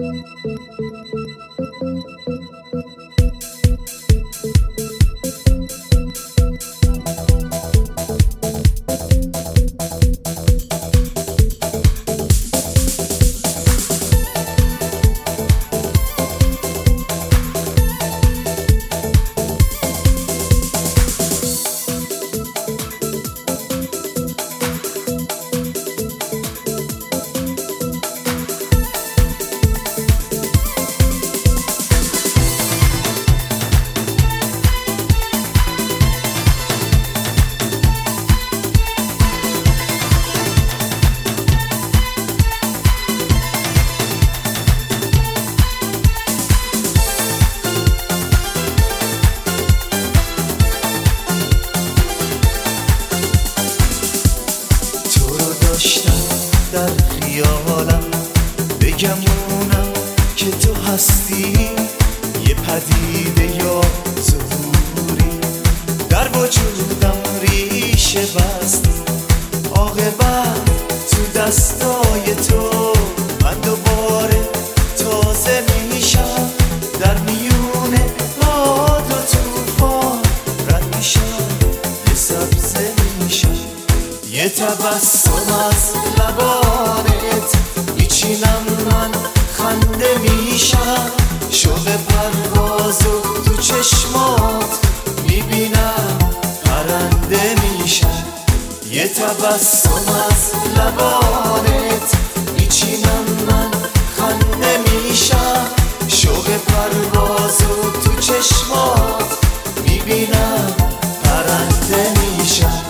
در خیالم بگمونم که تو هستی، یه پدیده یا ظهوری در وجودم ریشه بست. عاقبت تو دستای تو من دوباره تازه میشم، در میون باد و توفان رد میشم، یه سبزه میشم، یه تبسم از لبانت میچینم، من خنده میشم، شوق پروازو تو چشمات میبینم، پرنده میشم، یه تبسم از لبانت میچینم، من خنده میشم، شوق پروازو تو چشمات میبینم، پرنده میشم.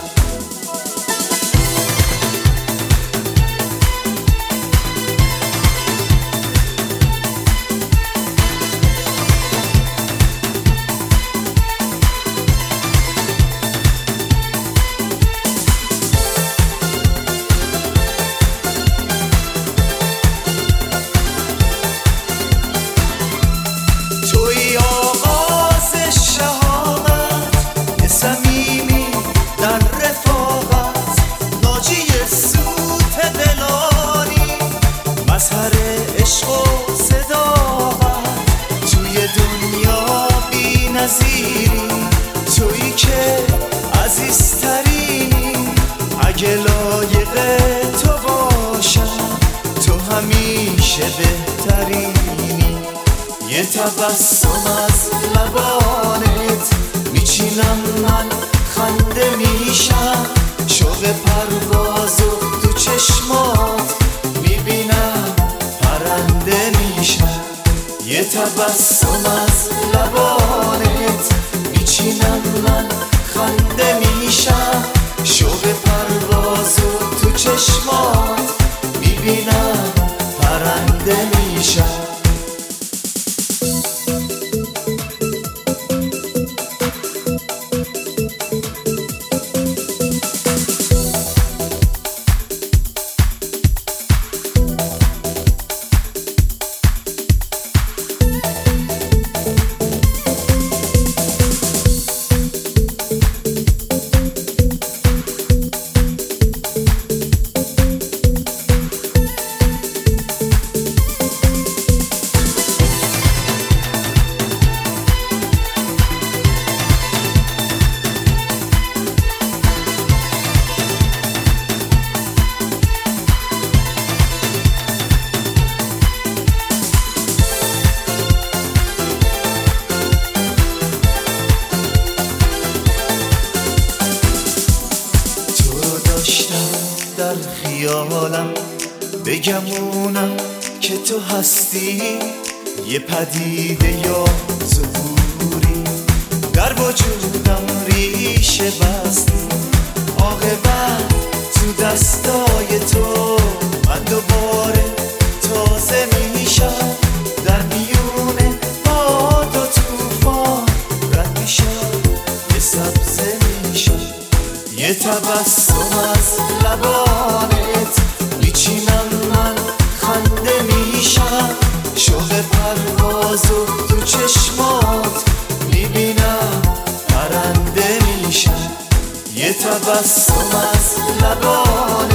مظهر عشق و صداقت توی دنیا بی نظیری، تویی که عزیزترینی، اگه لایق تو باشم تو همیشه بهترینی، یه تبسم از لبانت میچینم، من خنده میشم، شوق پروازو تو چشمات میبینم، پرنده میشم، یه تبسم از لبانت میچینم، من خنده میشم، شوق پروازو تو چشمات میبینم، پرنده میشم. در خیالم بگمونم که تو هستی، یه پدیده یا ظهوری در وجودم ریشه بست. عاقبت تو دستای تو من دوباره تازه میشم، در میون باد و توفان رد میشم، یه سبزه میشم، یه تبسم از لبانت میچینم، من خنده میشم، شوق پروازو تو چشمات میبینم، پرنده میشم، یه تبسم از لبانت